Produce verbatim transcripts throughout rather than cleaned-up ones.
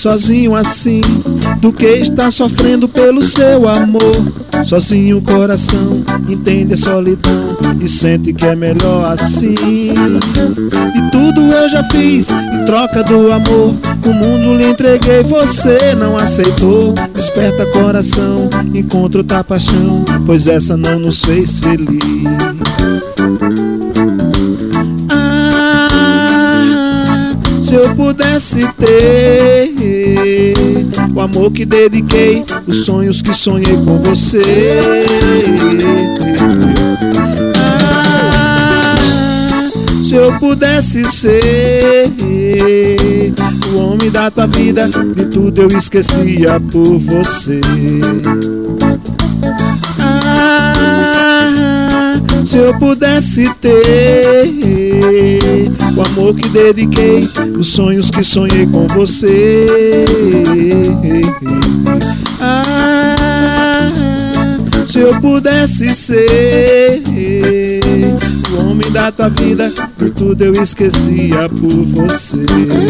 sozinho assim, do que estar sofrendo pelo seu amor. Sozinho o coração entende a solidão e sente que é melhor assim. E tudo eu já fiz em troca do amor, o mundo lhe entreguei, você não aceitou. Desperta coração, encontra outra paixão, pois essa não nos fez feliz. Ah, se eu pudesse ter o amor que dediquei, os sonhos que sonhei com você. Ah, se eu pudesse ser o homem da tua vida, de tudo eu esquecia por você. Ah, se eu pudesse ter o amor que dediquei, os sonhos que sonhei com você. Ah, se eu pudesse ser o homem da tua vida, de tudo eu esquecia por você.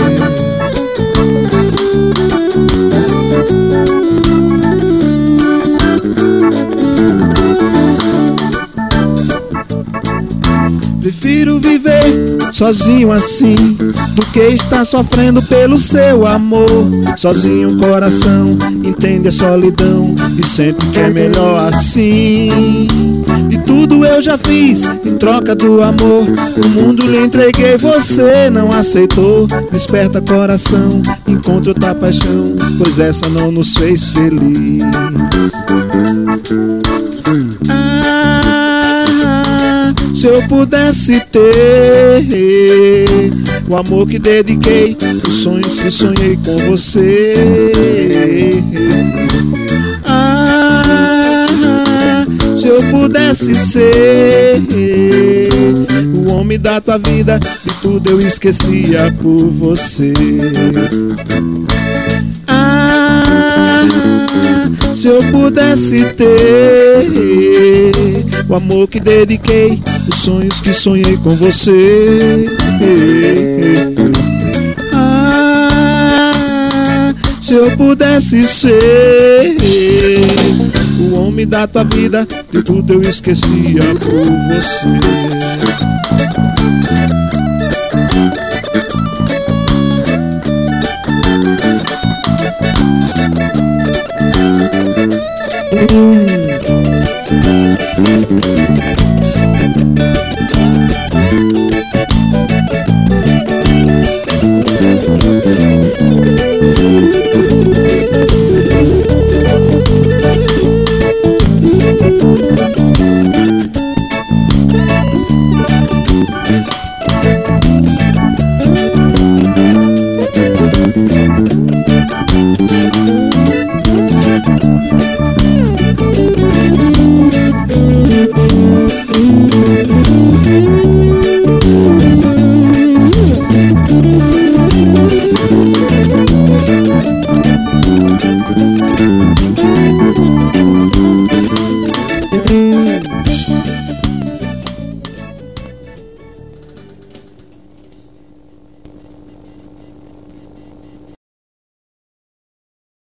Prefiro viver sozinho assim, do que estar sofrendo pelo seu amor. Sozinho o coração entende a solidão e sente que é melhor assim. E tudo eu já fiz em troca do amor, o mundo lhe entreguei, você não aceitou. Desperta coração, encontra outra paixão, pois essa não nos fez feliz. Ah, se eu pudesse ter o amor que dediquei, os sonhos que sonhei com você. Ah, se eu pudesse ser o homem da tua vida, de tudo eu esquecia por você. Ah, se eu pudesse ter o amor que dediquei, os sonhos que sonhei com você. Ah, se eu pudesse ser o homem da tua vida, de tudo eu esquecia por você.